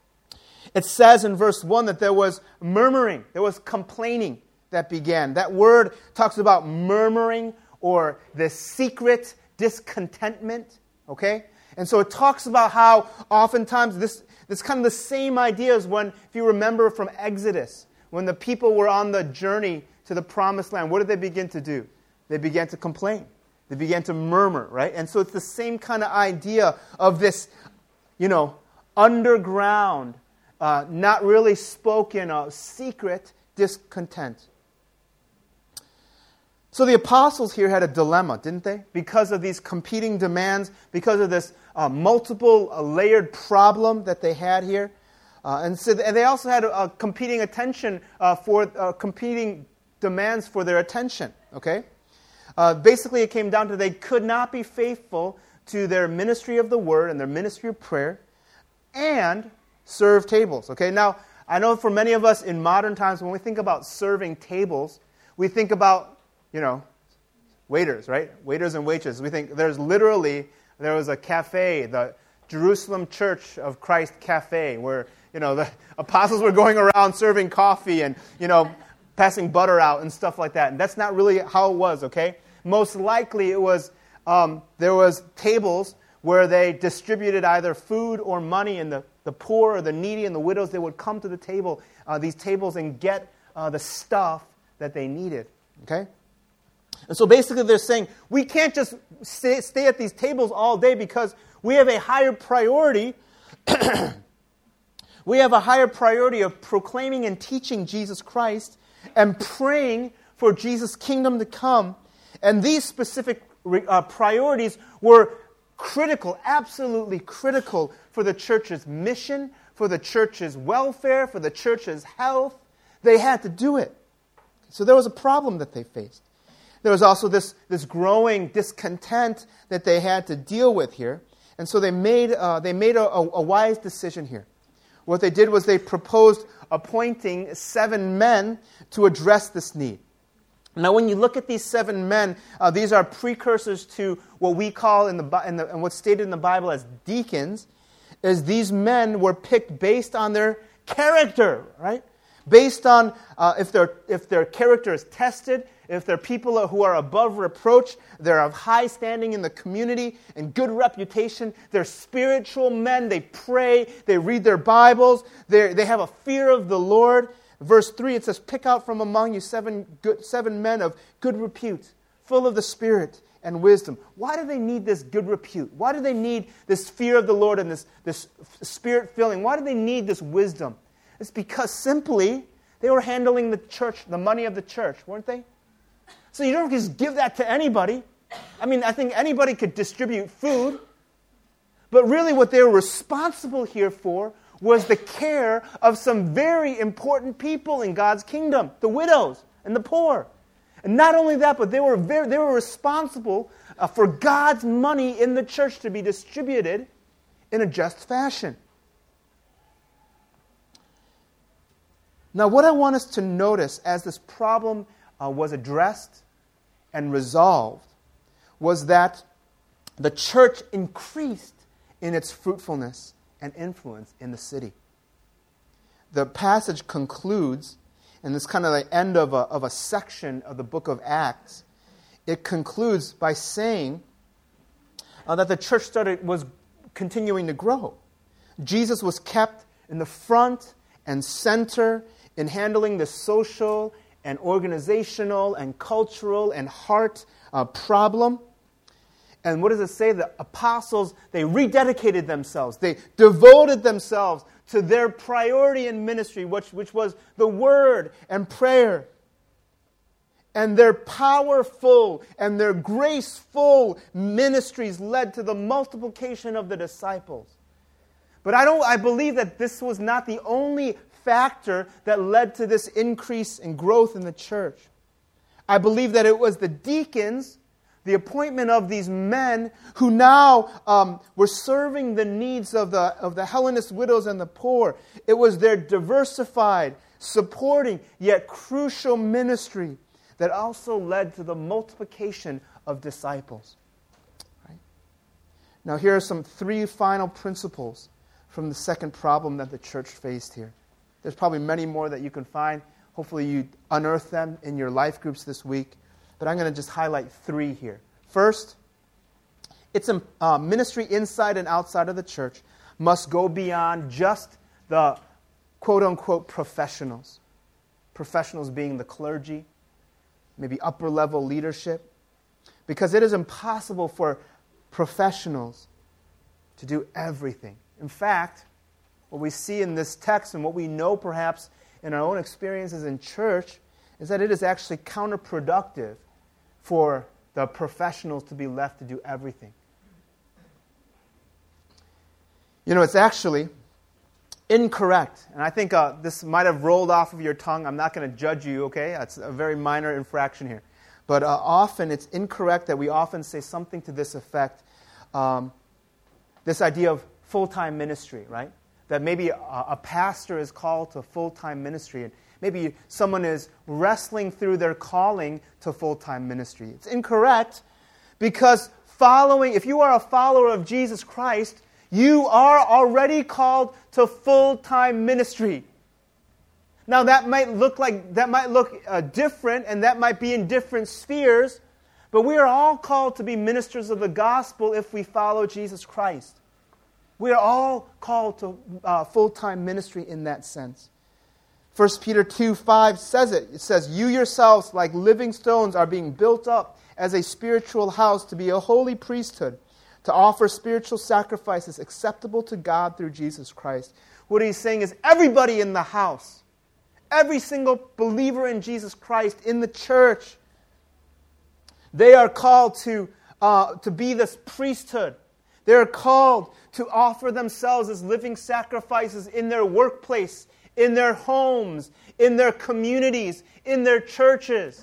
It says in verse one that there was murmuring, there was complaining that began. That word talks about murmuring or the secret discontentment, okay? And so it talks about how oftentimes this, this kind of the same idea as when, if you remember from Exodus, when the people were on the journey to the promised land, what did they begin to do? They began to complain. They began to murmur, right? And so it's the same kind of idea of this, you know, underground, Uh, not really spoken of, secret discontent. So the apostles here had a dilemma, didn't they? Because of these competing demands, because of this uh, multiple uh, layered problem that they had here. Uh, and so and they also had a, a competing attention uh, for uh, competing demands for their attention. Okay, uh, basically it came down to they could not be faithful to their ministry of the word and their ministry of prayer, and serve tables. Okay, now I know for many of us in modern times, when we think about serving tables, we think about, you know, waiters, right? Waiters and waitresses. We think there's literally, there was a cafe, the Jerusalem Church of Christ Cafe, where, you know, the apostles were going around serving coffee and, you know, passing butter out and stuff like that. And that's not really how it was, okay? Most likely it was, um, there was tables where they distributed either food or money, and the, the poor or the needy and the widows, they would come to the table, uh, these tables, and get uh, the stuff that they needed. Okay? And so basically they're saying, we can't just stay, stay at these tables all day because we have a higher priority. We have a higher priority of proclaiming and teaching Jesus Christ and praying for Jesus' kingdom to come. And these specific uh, priorities were critical, absolutely critical for the church's mission, for the church's welfare, for the church's health. They had to do it. So there was a problem that they faced. There was also this, this growing discontent that they had to deal with here. And so they made, uh, they made a, a, a wise decision here. What they did was they proposed appointing seven men to address this need. Now, when you look at these seven men, uh, these are precursors to what we call in the, in the and what's stated in the Bible as deacons. Is these men were picked based on their character, right? Based on uh, if their if their character is tested, if they're people who are above reproach, they're of high standing in the community and good reputation. They're spiritual men. They pray. They read their Bibles. They they have a fear of the Lord. Verse three, it says, pick out from among you seven, good, seven men of good repute, full of the Spirit and wisdom. Why do they need this good repute? Why do they need this fear of the Lord and this, this Spirit filling? Why do they need this wisdom? It's because simply they were handling the church, the money of the church, weren't they? So you don't just give that to anybody. I mean, I think anybody could distribute food. But really what they were responsible here for was the care of some very important people in God's kingdom, the widows and the poor. And not only that, but they were very, they were responsible uh, for God's money in the church to be distributed in a just fashion. Now, what I want us to notice as this problem uh, was addressed and resolved was that the church increased in its fruitfulness and influence in the city. The passage concludes, and this is kind of the end of a, of a section of the book of Acts. It concludes by saying uh, that the church started was continuing to grow. Jesus was kept in the front and center in handling the social and organizational and cultural and heart uh, problem. And what does it say? The apostles, they rededicated themselves. They devoted themselves to their priority in ministry, which, which was the word and prayer. And their powerful and their graceful ministries led to the multiplication of the disciples. But I don't. I believe that this was not the only factor that led to this increase in growth in the church. I believe that it was the deacons, the appointment of these men who now um, were serving the needs of the, of the Hellenist widows and the poor. It was their diversified, supporting, yet crucial ministry that also led to the multiplication of disciples. Right? Now here are some three final principles from the second problem that the church faced here. There's probably many more that you can find. Hopefully you unearth them in your life groups this week. But I'm going to just highlight three here. First, its uh, ministry inside and outside of the church must go beyond just the quote-unquote professionals. Professionals being the clergy, maybe upper-level leadership. Because it is impossible for professionals to do everything. In fact, what we see in this text and what we know perhaps in our own experiences in church is that it is actually counterproductive for the professionals to be left to do everything. You know, it's actually incorrect. And I think uh, this might have rolled off of your tongue. I'm not going to judge you, okay? That's a very minor infraction here. But uh, often it's incorrect that we often say something to this effect. Um, this idea of full-time ministry, right? That maybe a, a pastor is called to full-time ministry, and maybe someone is wrestling through their calling to full-time ministry. It's incorrect because following, if you are a follower of Jesus Christ, you are already called to full-time ministry. Now that might look like that might look uh, different, and that might be in different spheres, but we are all called to be ministers of the gospel if we follow Jesus Christ. We are all called to uh, full-time ministry in that sense. First Peter two five says it. It says, you yourselves, like living stones, are being built up as a spiritual house to be a holy priesthood, to offer spiritual sacrifices acceptable to God through Jesus Christ. What he's saying is everybody in the house, every single believer in Jesus Christ in the church, they are called to, uh, to be this priesthood. They are called to offer themselves as living sacrifices in their workplace, in their homes, in their communities, in their churches,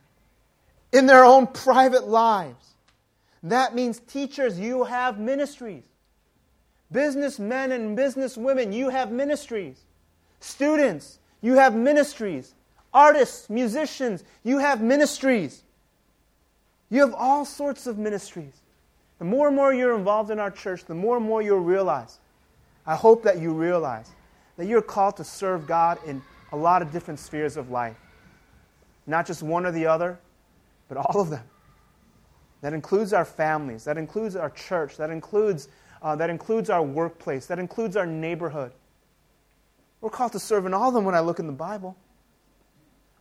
in their own private lives. That means teachers, you have ministries. Businessmen and businesswomen, you have ministries. Students, you have ministries. Artists, musicians, you have ministries. You have all sorts of ministries. The more and more you're involved in our church, the more and more you'll realize, I hope that you realize, that you're called to serve God in a lot of different spheres of life. Not just one or the other, but all of them. That includes our families. That includes our church. That includes, uh, that includes our workplace. That includes our neighborhood. We're called to serve in all of them when I look in the Bible.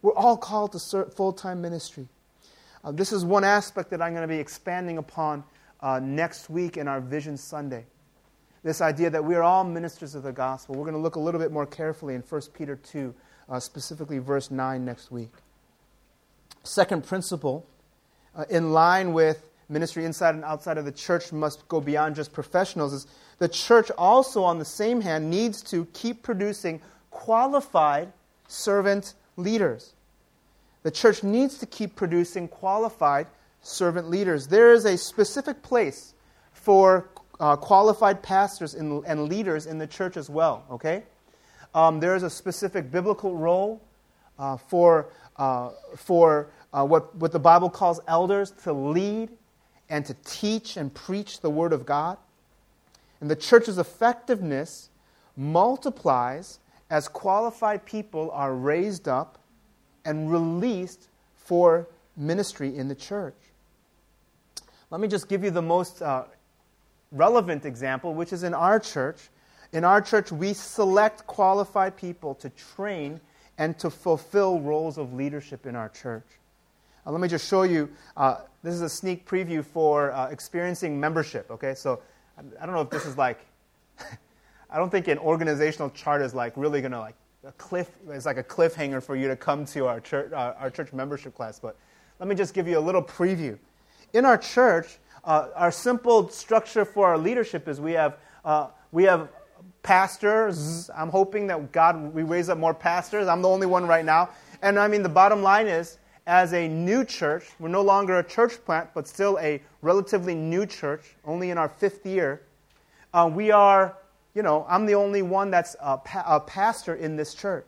We're all called to ser- full-time ministry. Uh, this is one aspect that I'm going to be expanding upon uh, next week in our Vision Sunday. This idea that we are all ministers of the gospel. We're going to look a little bit more carefully in First Peter two, uh, specifically verse nine next week. Second principle, uh, in line with ministry inside and outside of the church must go beyond just professionals, is the church also, on the same hand, needs to keep producing qualified servant leaders. The church needs to keep producing qualified servant leaders. There is a specific place for uh, qualified pastors in, and leaders in the church as well, okay? Um, there is a specific biblical role uh, for, uh, for uh, what, what the Bible calls elders to lead and to teach and preach the Word of God. And the church's effectiveness multiplies as qualified people are raised up and released for ministry in the church. Let me just give you the most uh, relevant example, which is in our church. In our church, we select qualified people to train and to fulfill roles of leadership in our church. Uh, let me just show you, uh, this is a sneak preview for uh, experiencing membership, okay? So I, I don't know if this is like, I don't think an organizational chart is like really going to like, a cliff, it's like a cliffhanger for you to come to our church, uh, our church membership class, but let me just give you a little preview. In our church, uh, our simple structure for our leadership is we have uh, we have pastors. I'm hoping that God, we raise up more pastors. I'm the only one right now. And I mean, the bottom line is, as a new church, we're no longer a church plant, but still a relatively new church, only in our fifth year. Uh, we are, you know, I'm the only one that's a, pa- a pastor in this church.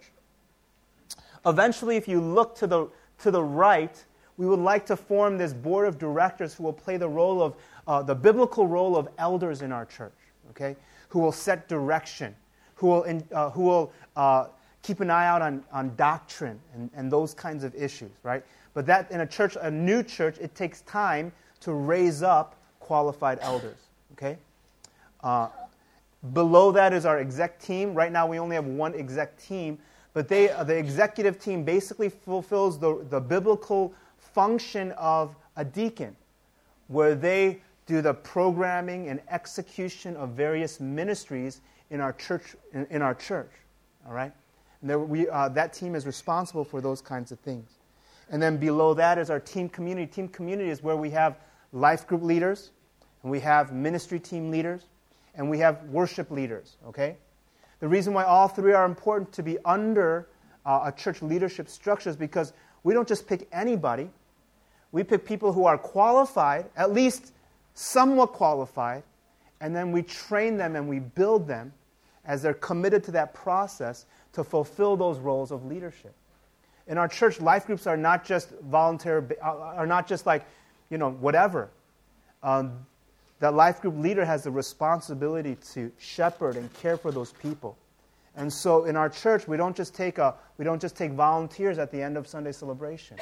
Eventually, if you look to the to the right, we would like to form this board of directors who will play the role of, uh, the biblical role of elders in our church, okay? Who will set direction, who will, in, uh, who will uh, keep an eye out on, on doctrine and, and those kinds of issues, right? But that in a church, a new church, it takes time to raise up qualified elders, okay? Uh, below that is our exec team. Right now we only have one exec team, but they, uh, the executive team basically fulfills the, the biblical function of a deacon, where they do the programming and execution of various ministries in our church. In, in our church, all right. And there we uh, that team is responsible for those kinds of things. And then below that is our team community. Team community is where we have life group leaders, and we have ministry team leaders, and we have worship leaders. Okay. The reason why all three are important to be under uh, a church leadership structure is because we don't just pick anybody. We pick people who are qualified, at least somewhat qualified, and then we train them and we build them as they're committed to that process to fulfill those roles of leadership. In our church, life groups are not just voluntary, are not just like, you know, whatever. Um, that life group leader has the responsibility to shepherd and care for those people. And so in our church, we don't just take a we don't just take volunteers at the end of Sunday celebration.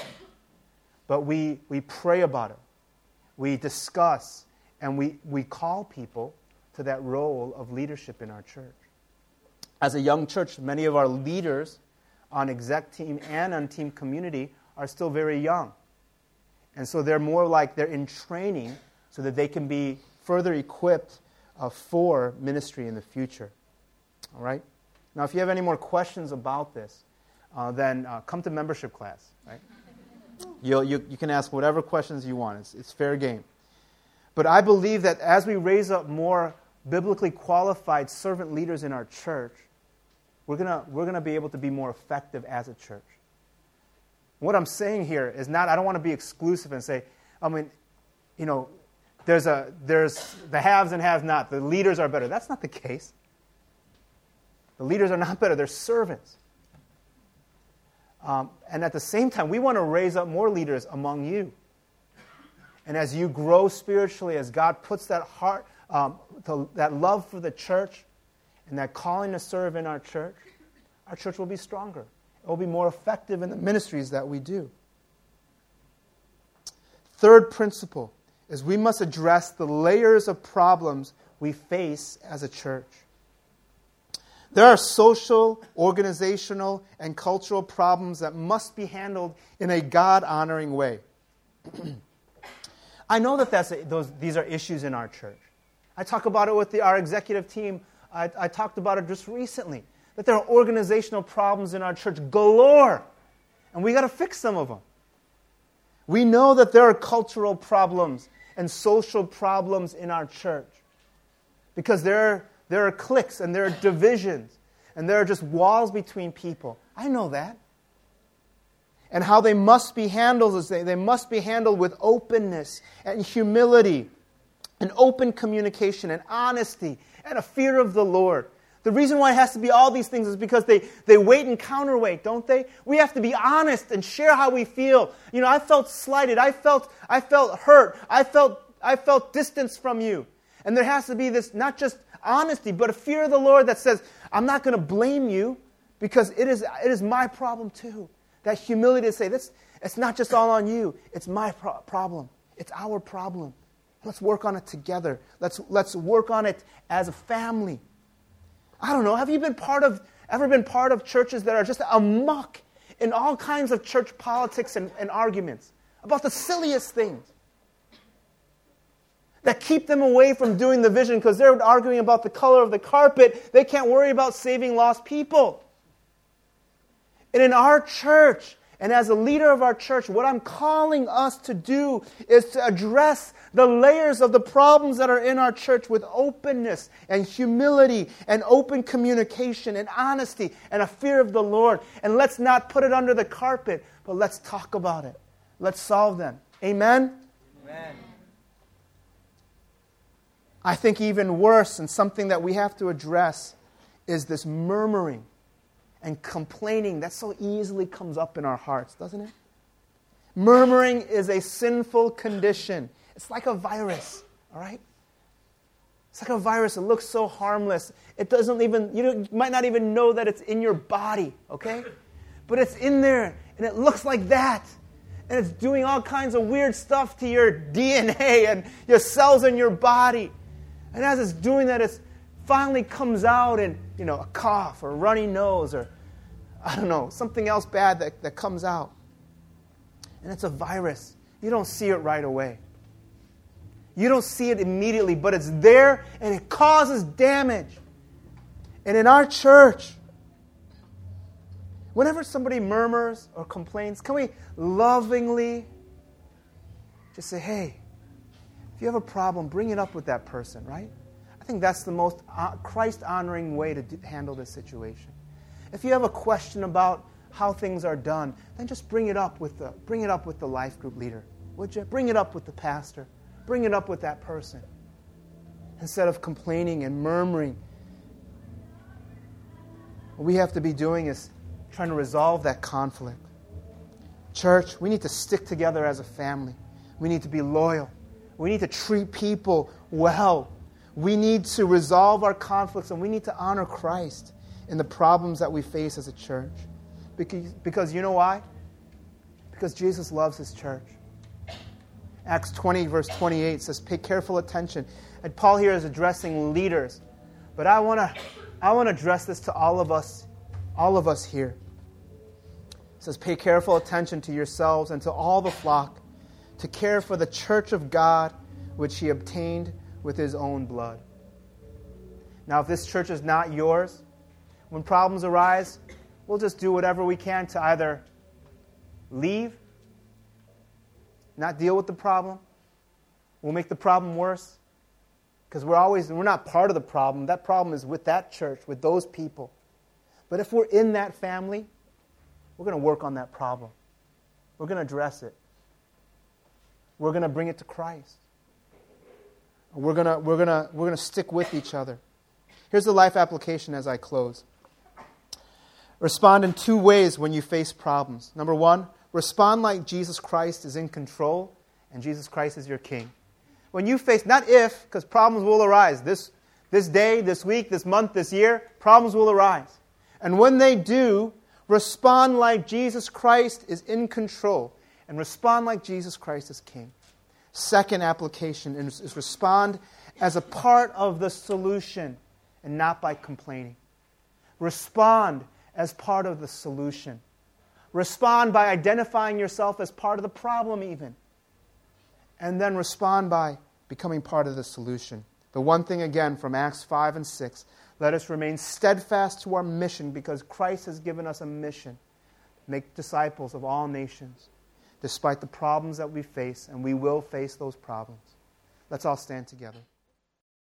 But we, we pray about it. We discuss, and we, we call people to that role of leadership in our church. As a young church, many of our leaders on exec team and on team community are still very young. And so they're more like they're in training so that they can be further equipped uh, for ministry in the future. All right? Now, if you have any more questions about this, uh, then uh, come to membership class, right? You'll, you you can ask whatever questions you want. It's, it's fair game. But I believe that as we raise up more biblically qualified servant leaders in our church, we're gonna we're gonna be able to be more effective as a church. What I'm saying here is not, I don't want to be exclusive and say, I mean, you know, there's a there's the haves and have-not. The leaders are better. That's not the case. The leaders are not better. They're servants. Um, and at the same time, we want to raise up more leaders among you. And as you grow spiritually, as God puts that heart, um, to, that love for the church and that calling to serve in our church, our church will be stronger. It will be more effective in the ministries that we do. Third principle is we must address the layers of problems we face as a church. There are social, organizational, and cultural problems that must be handled in a God-honoring way. I know that that's a, those, these are issues in our church. I talk about it with the, our executive team. I, I talked about it just recently, that there are organizational problems in our church galore, and we got to fix some of them. We know that there are cultural problems and social problems in our church because there are, there are cliques and there are divisions and there are just walls between people. I know that. And how they must be handled is they, they must be handled with openness and humility and open communication and honesty and a fear of the Lord. The reason why it has to be all these things is because they, they weight and counterweight, don't they? We have to be honest and share how we feel. You know, I felt slighted. I felt I felt hurt. I felt I felt distance from you. And there has to be this, not just honesty, but a fear of the Lord that says, I'm not going to blame you because it is it is my problem too. That humility to say, this, it's not just all on you. It's my pro- problem. It's our problem. Let's work on it together. Let's let's work on it as a family. I don't know, have you been part of, ever been part of churches that are just amok in all kinds of church politics and, and arguments about the silliest things that keep them away from doing the vision because they're arguing about the color of the carpet. They can't worry about saving lost people. And in our church, and as a leader of our church, what I'm calling us to do is to address the layers of the problems that are in our church with openness and humility and open communication and honesty and a fear of the Lord. And let's not put it under the carpet, but let's talk about it. Let's solve them. Amen? Amen. I think even worse, and something that we have to address, is this murmuring and complaining that so easily comes up in our hearts, doesn't it? Murmuring is a sinful condition. It's like a virus, all right? It's like a virus. It looks so harmless. It doesn't even, you, don't, you might not even know that it's in your body, okay? But it's in there, and it looks like that. And it's doing all kinds of weird stuff to your D N A and your cells in your body. And as it's doing that, it finally comes out in, you know, a cough or a runny nose or, I don't know, something else bad that, that comes out. And it's a virus. You don't see it right away. You don't see it immediately, but it's there and it causes damage. And in our church, whenever somebody murmurs or complains, can we lovingly just say, hey, if you have a problem, bring it up with that person, right? I think that's the most Christ-honoring way to do, handle this situation. If you have a question about how things are done, then just bring it up with the bring it up with the life group leader, would you? Bring it up with the pastor. Bring it up with that person. Instead of complaining and murmuring, what we have to be doing is trying to resolve that conflict. Church, we need to stick together as a family. We need to be loyal. We need to treat people well. We need to resolve our conflicts, and we need to honor Christ in the problems that we face as a church. Because, because you know why? Because Jesus loves His church. Acts twenty, verse twenty-eight says, pay careful attention. And Paul here is addressing leaders. But I want to I want to address this to all of us, all of us here. It says, pay careful attention to yourselves and to all the flock, to care for the church of God, which He obtained with His own blood. Now, if this church is not yours, when problems arise, we'll just do whatever we can to either leave, not deal with the problem, we'll make the problem worse, because we're always we're not part of the problem. That problem is with that church, with those people. But if we're in that family, we're going to work on that problem. We're going to address it. We're going to bring it to Christ. We're going to we're going to we're going to stick with each other. Here's the life application as I close. Respond in two ways when you face problems. Number one, respond like Jesus Christ is in control and Jesus Christ is your King. When you face, not if, because problems will arise. This, this day, this week, this month, this year, problems will arise. And when they do, respond like Jesus Christ is in control and respond like Jesus Christ is King. Second application is, is respond as a part of the solution and not by complaining. Respond as part of the solution. Respond by identifying yourself as part of the problem even. And then respond by becoming part of the solution. The one thing again from Acts five and six, let us remain steadfast to our mission because Christ has given us a mission. Make disciples of all nations, despite the problems that we face, and we will face those problems. Let's all stand together.